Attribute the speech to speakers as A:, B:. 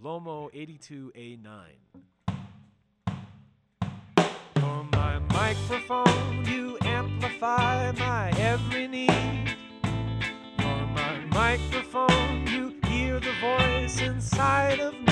A: Lomo 82A9. You're my microphone, you amplify my every need. You're my microphone, you hear the voice inside of